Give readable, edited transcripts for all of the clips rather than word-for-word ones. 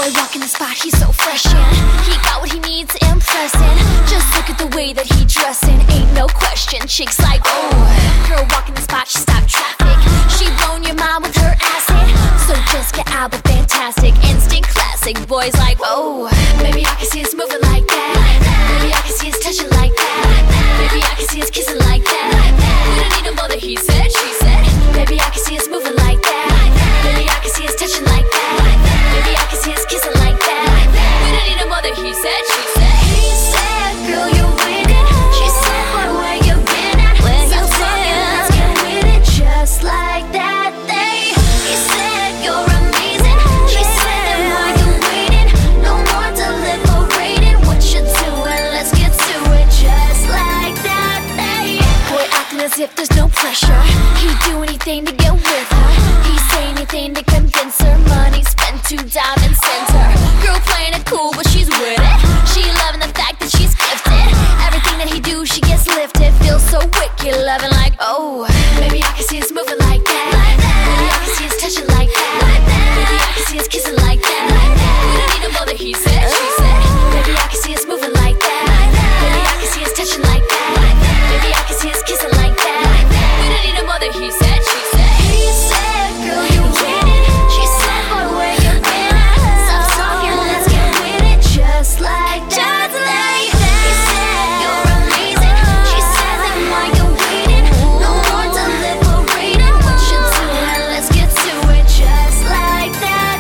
Boy walking the spot, he's so fresh and he got what he needs, impressing. Just look at the way that he dressing, ain't no question. Chicks like, oh, girl walking the spot, she stopped traffic. She blown your mind with her acid. So Jessica Alba, fantastic, instant classic. Boys like, oh, baby I can see us moving like that. Baby I can see us touching like that. Baby I can see us kissing like that. We don't need no more than he said, she said. Baby I can see us moving like that. Baby I can see us touching like that. Baby I can see us kissing like that. We don't need no more than he said, she said. He said, girl you're winning. She said, boy where you been at? Stop talking, let's get with it. Just like that he said you're amazing. She said, then why you waiting? No more deliberating. What you doing? Let's get to it. Just like that boy acting as if there's no pressure. He'd do anything to get with her. He'd say anything to convince her. Money spent to diamond center. Girl playing it cool, but she's with it. She loving the fact that she's gifted. Everything that he do, she gets lifted. Feels so wicked, loving like, oh, baby I can see us moving like that. Baby I can see us touching like that. Baby I can see us kissing like that. We don't need no more than he said, she said. Baby I can see us moving like that. Baby I can see us touching like that. Baby I can see us kissing like that. We don't need no more than he said, she said. He said, girl you winning. She said, boy where you been at? Stop talking, let's get with it. Just like that he said you're amazing. She said, then why you waiting? No more deliberating. What you doing? Let's get to it. Just like that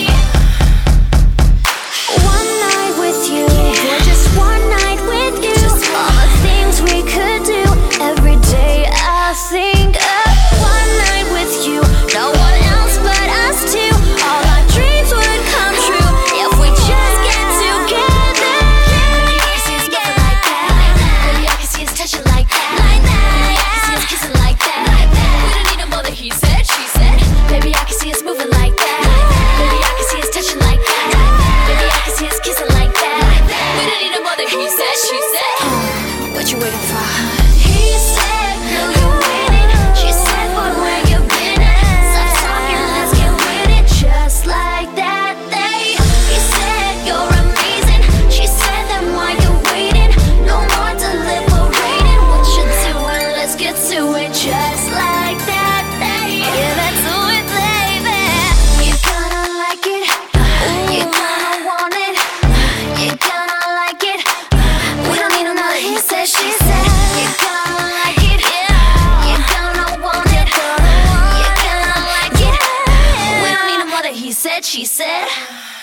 one night with you, or just one night with you. All the things we could do every day. I think of one night with you, no one else but us two. All our dreams would come true if we just get together. Baby I can see us moving like that. Baby I can see us touching like that. Baby I can see us kissing like that. We don't need no more than he said, she said. Baby I can see us moving like that. Baby I can see us touching like that. Baby I can see us kissing like that. We don't need no more than he said, she said. What you waiting for? He said, girl you're winning. She said, boy where you been at? Stop talking, let's get with it. Just like that he said you're amazing. She said, then why you waiting? No more deliberating. What you doing? Let's get to it. Just like that give it to it, baby. You're gonna like it. You're gonna want it. You're gonna like it. We don't need another he said, she said. You're gonna like it. You're gonna want it. You're gonna like it. We don't need no more than he said, she said.